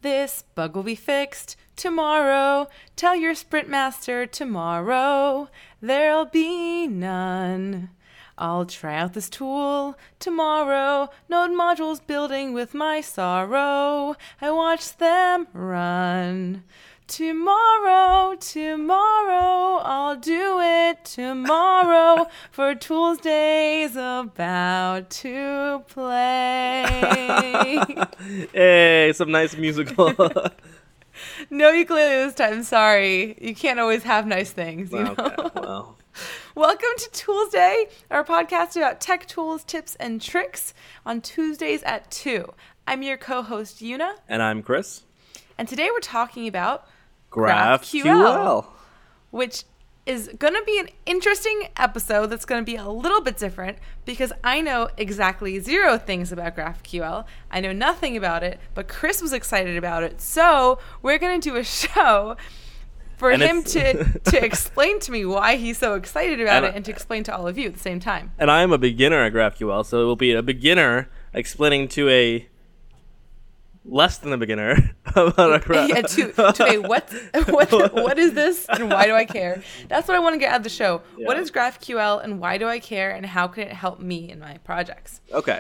This bug will be fixed tomorrow. Tell your sprint master tomorrow. There'll be none. I'll try out this tool tomorrow. Node modules building with my sorrow. I watch them run. Tomorrow, I'll do it tomorrow. For Tools Day's about to play. Hey, some nice musical. No ukulele this time, sorry. You can't always have nice things, you know? Okay, well. Welcome to Tools Day, our podcast about tech tools, tips, and tricks on Tuesdays at 2. I'm your co-host, Yuna. And I'm Chris. And today we're talking about GraphQL, which is going to be an interesting episode that's going to be a little bit different because I know exactly 0 things about GraphQL. I know nothing about it, but Chris was excited about it. So we're going to do a show for him to explain to me why he's so excited about it and to explain to all of you at the same time. And I am a beginner at GraphQL, so it will be a beginner explaining to a less than a beginner about a graph. Yeah, to a what is this and why do I care? That's what I want to get out of the show. Yeah. What is GraphQL and why do I care and how can it help me in my projects? Okay.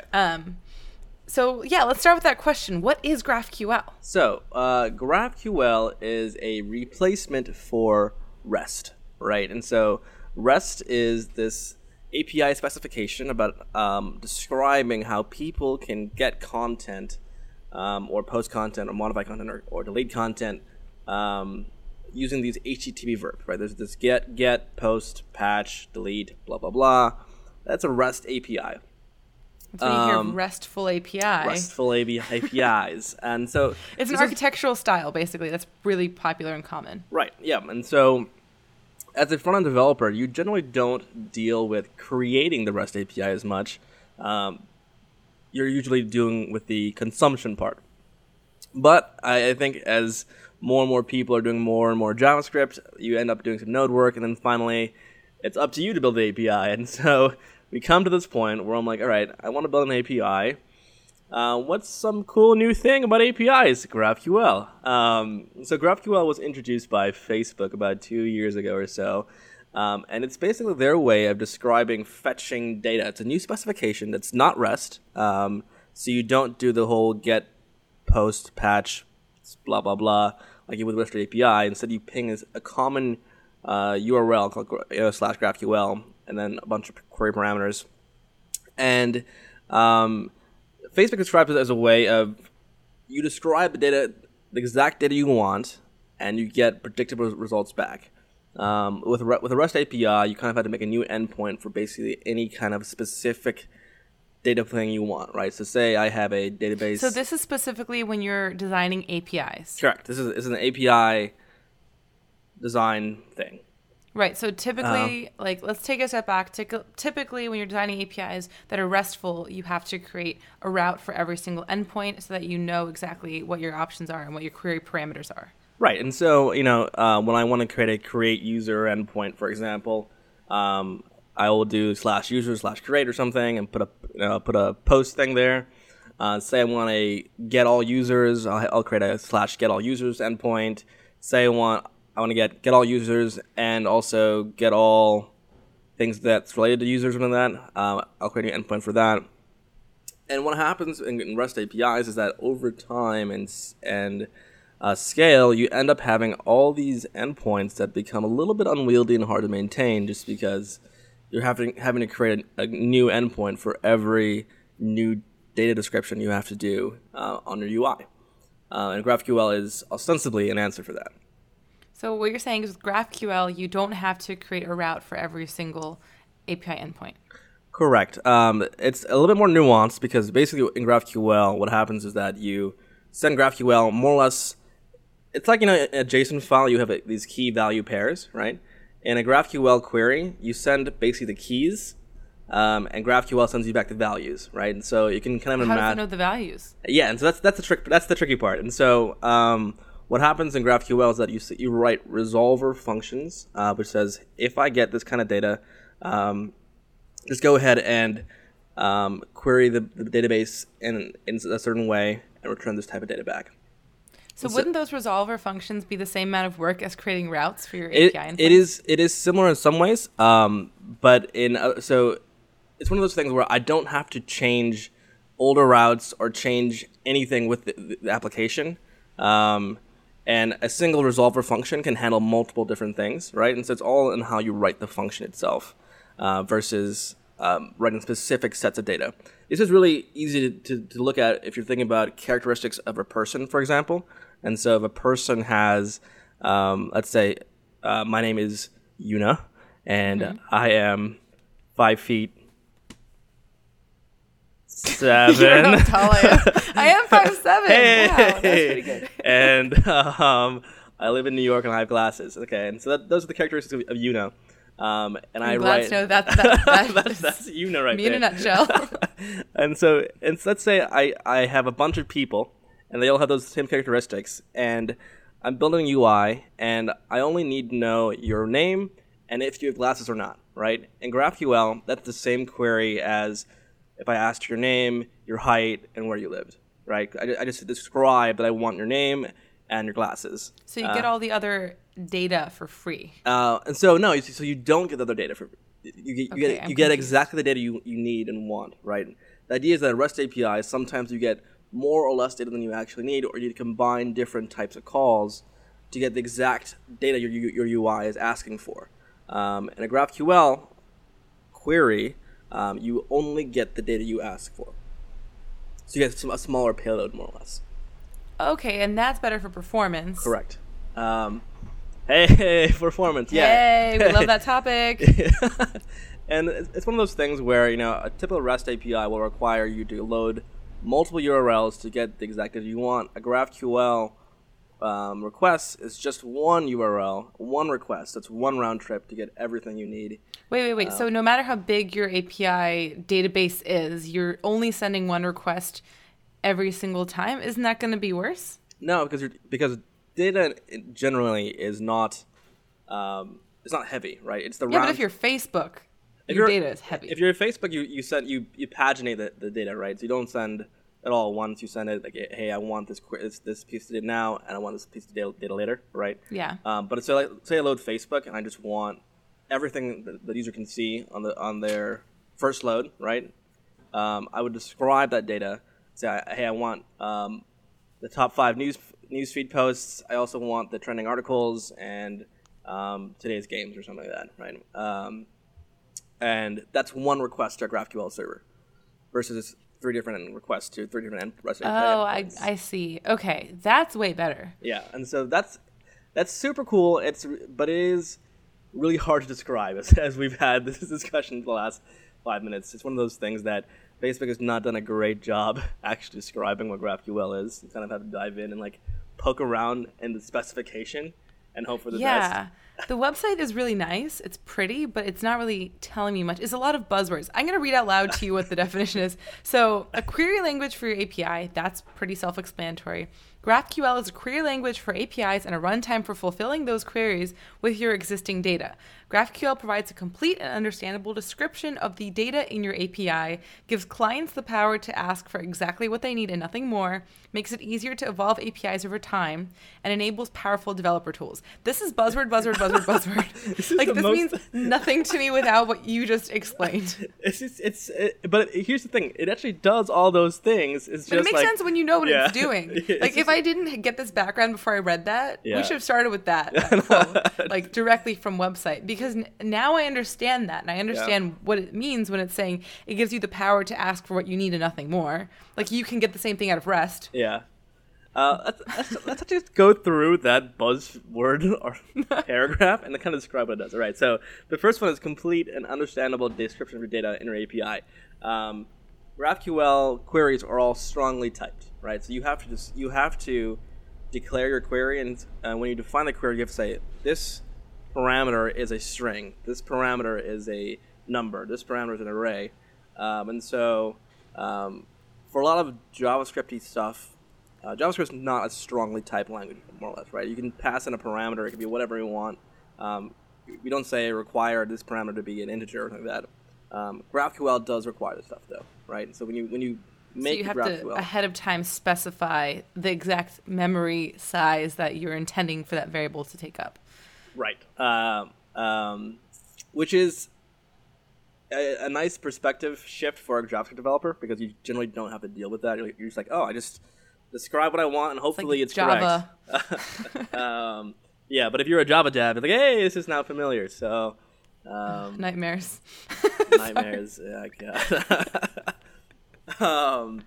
So yeah, let's start with that question. What is GraphQL? So GraphQL is a replacement for REST, right? And so REST is this API specification about describing how people can get content or post content or modify content or delete content using these HTTP verbs, right? There's this get, post, patch, delete, blah, blah, blah. That's a REST API. That's when you hear of RESTful API. RESTful APIs. And so it's an architectural style, basically, that's really popular and common. Right, yeah. And so as a front-end developer, you generally don't deal with creating the REST API as much. You're usually doing with the consumption part. But I think as more and more people are doing more and more JavaScript, you end up doing some node work, and then finally it's up to you to build the API. And so we come to this point where I'm like, all right, I want to build an API. What's some cool new thing about APIs? GraphQL. So GraphQL was introduced by Facebook about 2 years ago or so. And it's basically their way of describing fetching data. It's a new specification that's not REST. So you don't do the whole get, post, patch, blah, blah, blah, like you would with REST API. Instead, you ping a common URL called /GraphQL and then a bunch of query parameters. And Facebook describes it as a way of you describe the data, the exact data you want, and you get predictable results back. With a REST API, you kind of had to make a new endpoint for basically any kind of specific data thing you want, right? So say I have a database. So this is specifically when you're designing APIs. Correct. This is an API design thing. Right. So typically, let's take a step back. Typically, when you're designing APIs that are RESTful, you have to create a route for every single endpoint so that you know exactly what your options are and what your query parameters are. Right, and so, when I want to create a create user endpoint, for example, I will do /user/create or something and put a post thing there. Say I want a get all users, I'll create a /get all users endpoint. Say I want to get all users and also get all things that's related to users and that. I'll create an endpoint for that. And what happens in REST APIs is that over time and scale, you end up having all these endpoints that become a little bit unwieldy and hard to maintain just because you're having to create a new endpoint for every new data description you have to do on your UI. And GraphQL is ostensibly an answer for that. So what you're saying is with GraphQL, you don't have to create a route for every single API endpoint. Correct. It's a little bit more nuanced because basically in GraphQL, what happens is that you send GraphQL more or less. It's like, in a JSON file, you have these key value pairs, right? In a GraphQL query, you send basically the keys, and GraphQL sends you back the values, right? And so you can kind of imagine. How does it know the values? Yeah, and so that's the trick. That's the tricky part. And so what happens in GraphQL is that you write resolver functions, which says if I get this kind of data, just go ahead and query the database in a certain way and return this type of data back. So wouldn't those resolver functions be the same amount of work as creating routes for your API endpoints? It is similar in some ways, but so it's one of those things where I don't have to change older routes or change anything with the application. And a single resolver function can handle multiple different things, right? And so it's all in how you write the function itself versus writing specific sets of data. This is really easy to look at if you're thinking about characteristics of a person, for example. And so if a person has, let's say, my name is Yuna, and I am 5 feet 7. You don't know how tall I am. I am 5'7". Hey. Wow, that's pretty good. And I live in New York and I have glasses. Okay, and so those are the characteristics of Yuna. And I'm glad to know that's Yuna right me there. in a nutshell. and so let's say I have a bunch of people, and they all have those same characteristics, and I'm building a UI, and I only need to know your name and if you have glasses or not, right? In GraphQL, that's the same query as if I asked your name, your height, and where you lived, right? I just describe that I want your name and your glasses. So you get all the other data for free. And so no, so you don't get the other data for you get exactly the data you need and want, right? The idea is that REST API, sometimes you get more or less data than you actually need, or you combine different types of calls to get the exact data your UI is asking for. In a GraphQL query, you only get the data you ask for. So you get a smaller payload, more or less. Okay, and that's better for performance. Correct. Hey, performance. Yeah. Hey, we love that topic. And it's one of those things where, a typical REST API will require you to load multiple URLs to get the exact data you want. A GraphQL request is just one URL, one request. That's one round trip to get everything you need. Wait. So no matter how big your API database is, you're only sending one request every single time? Isn't that going to be worse? No, because data generally is not it's not heavy, right? It's the but if you're Facebook, your data is heavy. If you're Facebook, you paginate the data, right? So you don't send it all at once. You send it like, hey, I want this piece of data now, and I want this piece of data later, right? Yeah. But so like, say I load Facebook, and I just want everything that the user can see on their first load, right? I would describe that data. Say, hey, I want the top 5 newsfeed posts. I also want the trending articles and today's games or something like that, right? And that's one request to a GraphQL server versus 3 different requests to 3 different REST API. Oh, I see. Okay, that's way better. Yeah, and so that's super cool. But it is really hard to describe as we've had this discussion for the last 5 minutes. It's one of those things that Facebook has not done a great job actually describing what GraphQL is. You kind of have to dive in and like poke around in the specification and hope for the best. Yeah. The website is really nice. It's pretty, but it's not really telling me much. It's a lot of buzzwords. I'm going to read out loud to you what the definition is. So a query language for your API, that's pretty self-explanatory. GraphQL is a query language for APIs and a runtime for fulfilling those queries with your existing data. GraphQL provides a complete and understandable description of the data in your API, gives clients the power to ask for exactly what they need and nothing more, makes it easier to evolve APIs over time, and enables powerful developer tools. This is buzzword. This means nothing to me without what you just explained. But here's the thing. It actually does all those things. But it makes sense when you know what it's doing. Like, if I didn't get this background before I read that, we should have started with that quote, like directly from website. Because now I understand that, and I understand what it means when it's saying it gives you the power to ask for what you need and nothing more. Like, you can get the same thing out of REST. Yeah. Let's just go through that buzzword or paragraph and kind of describe what it does. All right. So the first one is complete and understandable description of your data in your API. GraphQL queries are all strongly typed, right? So you have to declare your query, and when you define the query, you have to say this parameter is a string. This parameter is a number. This parameter is an array. And so for a lot of JavaScript-y stuff, JavaScript is not a strongly typed language, more or less, right? You can pass in a parameter. It can be whatever you want. We don't say require this parameter to be an integer or something like that. GraphQL does require this stuff, though, right? So when you So you have to ahead of time specify the exact memory size that you're intending for that variable to take up. Right. Which is a nice perspective shift for a JavaScript developer, because you generally don't have to deal with that. You're just like, oh, I just describe what I want and hopefully it's Java. Correct. Yeah, but if you're a Java dev, it's like, hey, this is now familiar. So nightmares. Nightmares. Yeah, God.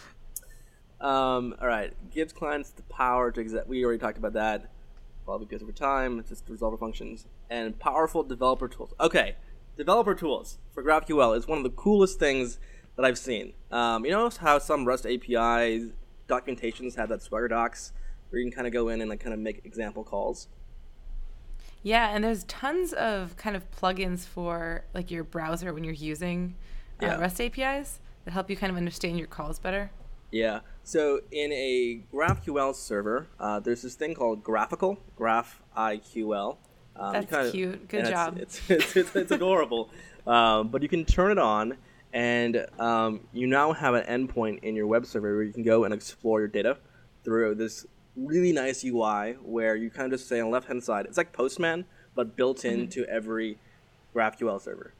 All right. Gives clients the power to we already talked about that. Probably because over time, it's just resolver functions and powerful developer tools. Okay, developer tools for GraphQL is one of the coolest things that I've seen. You know how some REST API documentations have that Swagger docs where you can kind of go in and like kind of make example calls. Yeah, and there's tons of kind of plugins for like your browser when you're using REST APIs that help you kind of understand your calls better. Yeah. So in a GraphQL server, there's this thing called Graphical, GraphIQL. That's cute. Good job. It's adorable. But you can turn it on, and you now have an endpoint in your web server where you can go and explore your data through this really nice UI where you kind of just say on the left-hand side, it's like Postman, but built into every GraphQL server.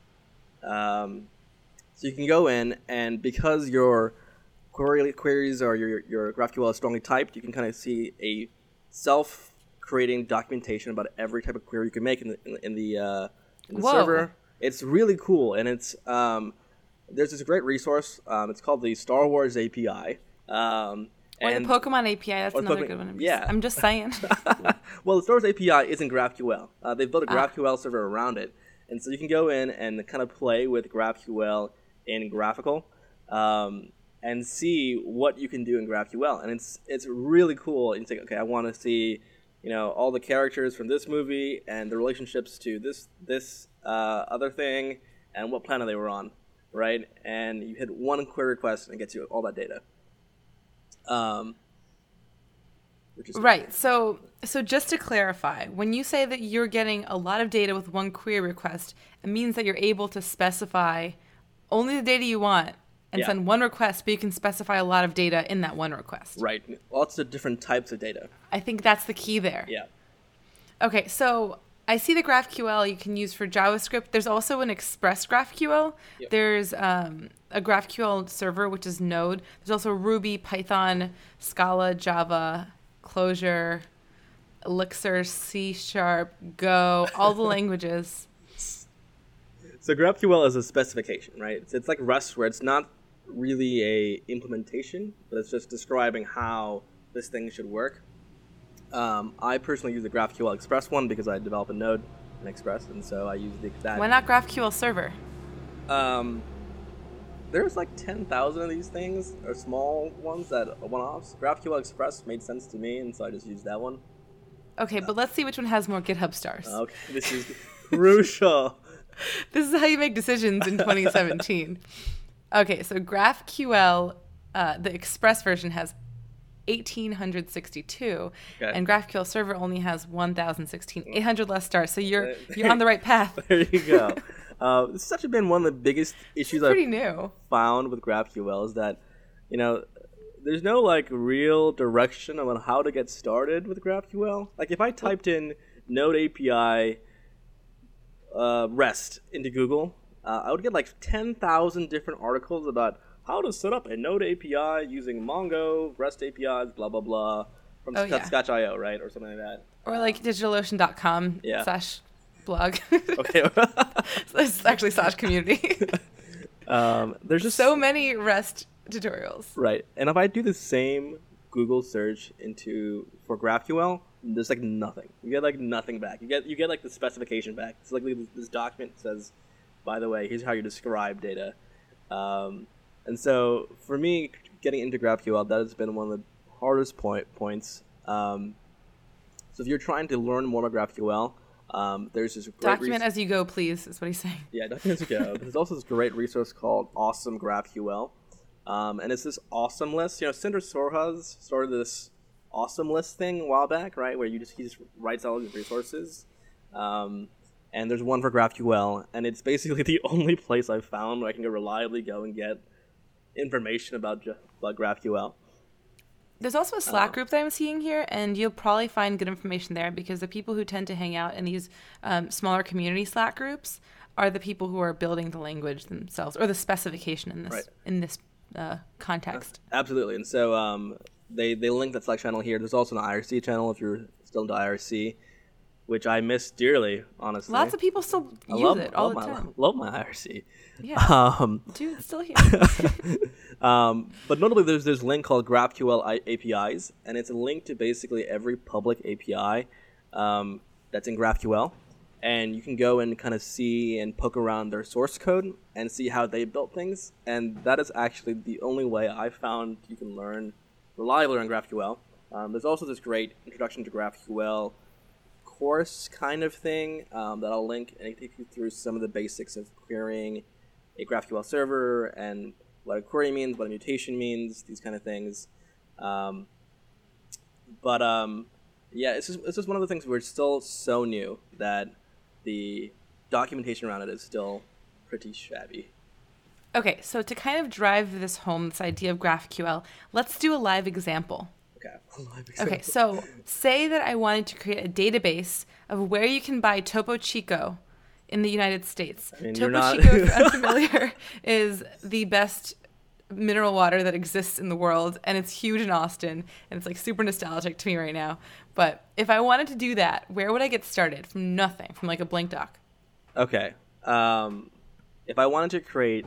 So you can go in, and because your queries or your GraphQL is strongly typed, you can kind of see a self-creating documentation about every type of query you can make in the server. It's really cool, and it's there's this great resource. It's called the Star Wars API. Or the Pokemon API. That's another good one. I'm just saying. Well, the Star Wars API isn't GraphQL. They've built a GraphQL server around it, and so you can go in and kind of play with GraphQL in Graphical. And see what you can do in GraphQL, and it's really cool. And you think, okay, I want to see, all the characters from this movie and the relationships to this other thing, and what planet they were on, right? And you hit one query request, and it gets you all that data. Which is right. So just to clarify, when you say that you're getting a lot of data with one query request, it means that you're able to specify only the data you want. And send one request, but you can specify a lot of data in that one request. Right. Lots of different types of data. I think that's the key there. Yeah. Okay, so I see the GraphQL you can use for JavaScript. There's also an Express GraphQL. Yep. There's a GraphQL server, which is Node. There's also Ruby, Python, Scala, Java, Clojure, Elixir, C#, Go, all the languages. So GraphQL is a specification, right? It's like Rust, where it's not really a implementation, but it's just describing how this thing should work. I personally use the GraphQL Express one because I develop a node in Express, and so I use that. Why not GraphQL Server? There's like 10,000 of these things, or small ones that are one-offs. GraphQL Express made sense to me, and so I just used that one. Okay, but let's see which one has more GitHub stars. Okay, this is crucial. This is how you make decisions in 2017. Okay, so GraphQL, the Express version has 1,862, and GraphQL Server only has 1,016, 800 less stars. So you're on the right path. There you go. This has actually been one of the biggest issues I've found with GraphQL is that, there's no like real direction on how to get started with GraphQL. Like if I typed in Node API REST into Google, I would get like 10,000 different articles about how to set up a Node API using Mongo, REST APIs, blah, blah, blah, from Scotch.io, right? Or something like that. Or like DigitalOcean.com /blog. Okay. It's actually /community. There's just so many REST tutorials. Right. And if I do the same Google search for GraphQL, there's like nothing. You get like nothing back. You get like the specification back. It's like this document says, by the way, here's how you describe data. And so for me, getting into GraphQL, that has been one of the hardest points. So if you're trying to learn more about GraphQL, there's this great document as you go, please, is what he's saying. Yeah, document as you go. There's also this great resource called Awesome GraphQL. And it's this awesome list. Sindar Sorhas started this awesome list thing a while back, right? Where he just writes all these resources. And there's one for GraphQL, and it's basically the only place I've found where I can reliably go and get information about GraphQL. There's also a Slack group that I'm seeing here, and you'll probably find good information there because the people who tend to hang out in these smaller community Slack groups are the people who are building the language themselves or the specification in this context. Absolutely. And so they link that Slack channel here. There's also an IRC channel if you're still into IRC, which I miss dearly, honestly. Lots of people still use it all the time. Love my IRC. Yeah. Dude, it's still here. But notably, there's this link called GraphQL APIs, and it's a link to basically every public API that's in GraphQL. And you can go and kind of see and poke around their source code and see how they built things. And that is actually the only way I found you can learn reliably on GraphQL. There's also this great introduction to GraphQL course kind of thing that I'll link, and it takes you through some of the basics of querying a GraphQL server and what a query means, what a mutation means, these kind of things. Yeah, it's just one of the things where it's still so new that the documentation around it is still pretty shabby. Okay, so to kind of drive this home, this idea of GraphQL, let's do a live example. Okay, so say that I wanted to create a database of where you can buy Topo Chico in the United States. I mean, Topo Chico, if you're unfamiliar, is the best mineral water that exists in the world, and it's huge in Austin, and it's like super nostalgic to me right now. But if I wanted to do that, where would I get started? From nothing, from like a blank doc. Okay. If I wanted to create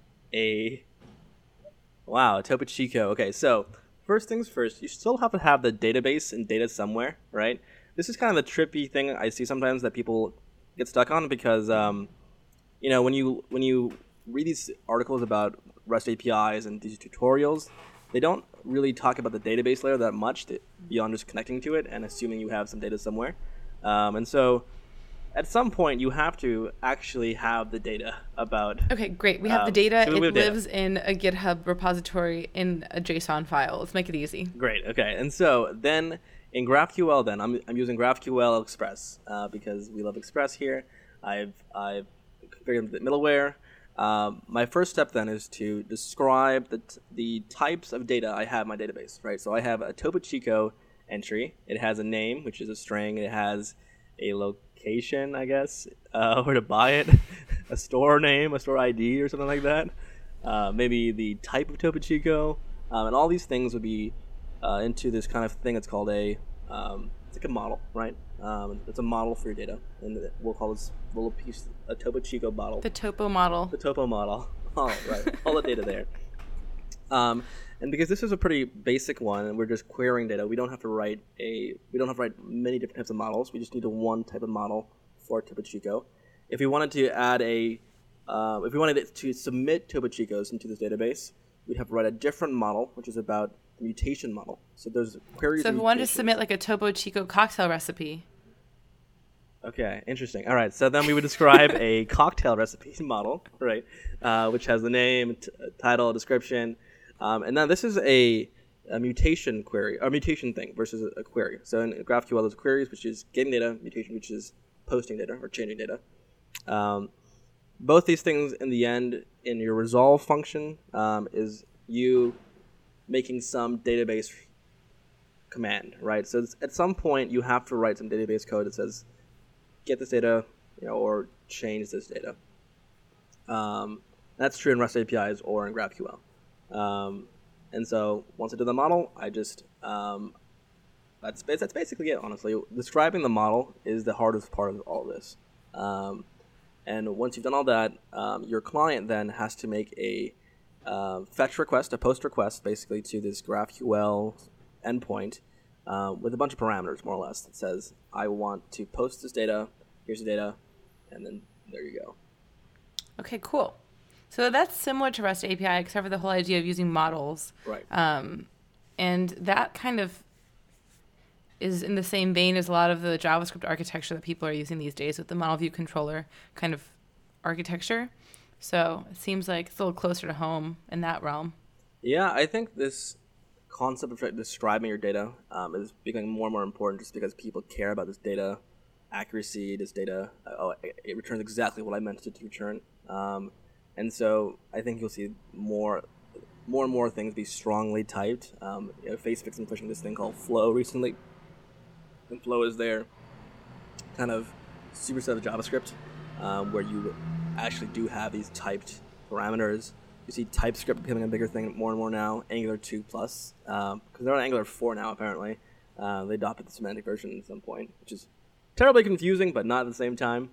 Topo Chico. Okay, so first things first, you still have to have the database and data somewhere, right? This is kind of the trippy thing I see sometimes that people get stuck on because, when you read these articles about REST APIs and these tutorials, they don't really talk about the database layer that much beyond just connecting to it and assuming you have some data somewhere. And so at some point, you have to actually have the data about... Okay, great. We have the data. It lives in a GitHub repository in a JSON file. Let's make it easy. Great. Okay. And so then in GraphQL, I'm using GraphQL Express because we love Express here. I've configured the middleware. My first step then is to describe the types of data I have in my database, right? So I have a Topo Chico entry. It has a name, which is a string. It has a location, I guess, where to buy it, a store name, a store ID, or something like that. Maybe the type of Topo Chico, and all these things would be into this kind of thing. It's called it's like a model, right? It's a model for your data, and we'll call this little piece a Topo Chico model. The Topo model. The Topo model. Oh, right. All the data there. And because this is a pretty basic one, and we're just querying data, we don't have to write many different types of models. We just need one type of model for Topo Chico. If we wanted to add if we wanted it to submit Topo Chicos into this database, we'd have to write a different model, which is about the mutation model. So there's queries. So if we wanted to submit like a Topo Chico cocktail recipe. Okay, interesting. All right, so then we would describe a cocktail recipe model, right, which has the name, title, description. And then this is a mutation query, or mutation thing versus a query. So in GraphQL, there's queries, which is getting data, mutation, which is posting data or changing data. Both these things, in the end, in your resolve function, is you making some database command, right? So at some point, you have to write some database code that says, get this data, or change this data. That's true in REST APIs or in GraphQL. And so once I do the model, I just that's basically it. Honestly, describing the model is the hardest part of all this. And once you've done all that, your client then has to make a fetch request, a post request, basically to this GraphQL endpoint with a bunch of parameters, more or less, that says, I want to post this data. Here's the data, and then there you go. Okay, cool. So that's similar to REST API, except for the whole idea of using models. Right. And that kind of is in the same vein as a lot of the JavaScript architecture that people are using these days with the model view controller kind of architecture. So it seems like it's a little closer to home in that realm. Yeah, I think this concept of describing your data is becoming more and more important just because people care about this data accuracy, this data. It returns exactly what I meant it to return. And so I think you'll see more more and more things be strongly typed. Facebook's been pushing this thing called Flow recently, and Flow is their kind of superset of JavaScript, where you actually do have these typed parameters. You see TypeScript becoming a bigger thing more and more now. Angular 2 plus, because they're on Angular 4 now apparently. They adopted the semantic version at some point, which is terribly confusing, but not at the same time.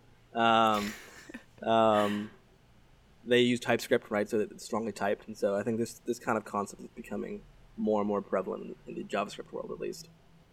They use TypeScript, right, so that it's strongly typed, and so I think this kind of concept is becoming more and more prevalent in the JavaScript world, at least.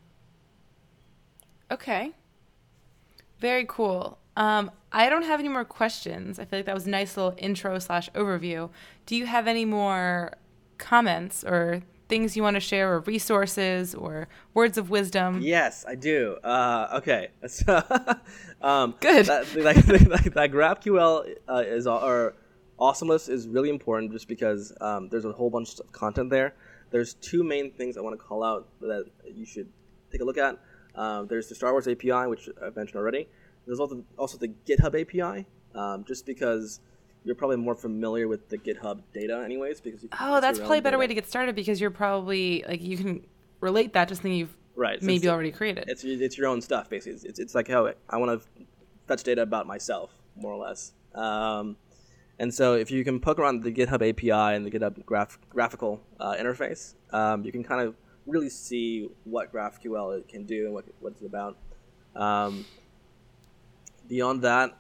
Okay. Very cool. I don't have any more questions. I feel like that was a nice little intro/overview. Do you have any more comments or things you want to share, or resources or words of wisdom? Yes, I do. Okay. So, good. That GraphQL is or Awesomeless is really important, just because there's a whole bunch of content there. There's two main things I want to call out that you should take a look at. There's the Star Wars API, which I've mentioned already. There's also the GitHub API, just because you're probably more familiar with the GitHub data anyways. Because that's probably a better way to get started, because you're probably, like, you can relate that to something you've maybe already created. It's your own stuff, basically. It's like how I want to fetch data about myself, more or less. And so if you can poke around the GitHub API and the GitHub graphical interface, you can kind of really see what GraphQL can do and what it's about. Beyond that,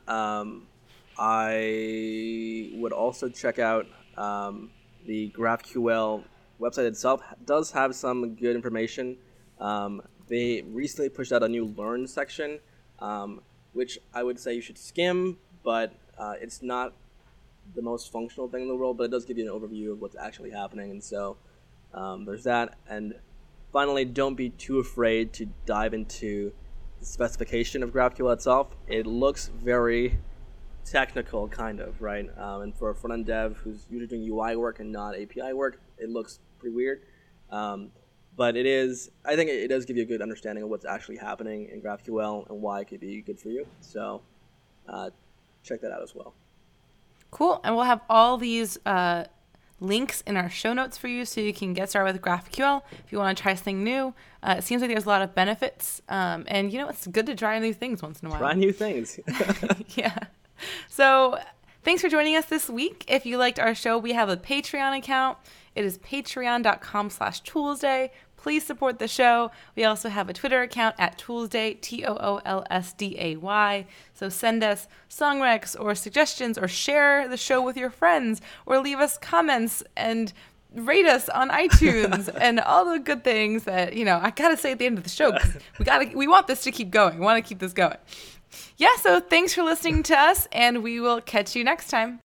I would also check out the GraphQL website itself. Does have some good information. They recently pushed out a new Learn section, which I would say you should skim, but it's not the most functional thing in the world, but it does give you an overview of what's actually happening. And so there's that. And finally, don't be too afraid to dive into the specification of GraphQL itself. It looks very technical, kind of, right? And for a front-end dev who's usually doing UI work and not API work, it looks pretty weird. But I think it does give you a good understanding of what's actually happening in GraphQL and why it could be good for you. So check that out as well. Cool. And we'll have all these links in our show notes for you, so you can get started with GraphQL if you want to try something new. It seems like there's a lot of benefits. And, it's good to try new things once in a while. Try new things. Yeah. So thanks for joining us this week. If you liked our show, we have a Patreon account. It is patreon.com/Toolsday. Please support the show. We also have a Twitter account at Toolsday, TOOLSDAY. So send us song recs or suggestions, or share the show with your friends, or leave us comments and rate us on iTunes and all the good things that, I got to say at the end of the show, 'cause we want this to keep going. We want to keep this going. Yeah, so thanks for listening to us, and we will catch you next time.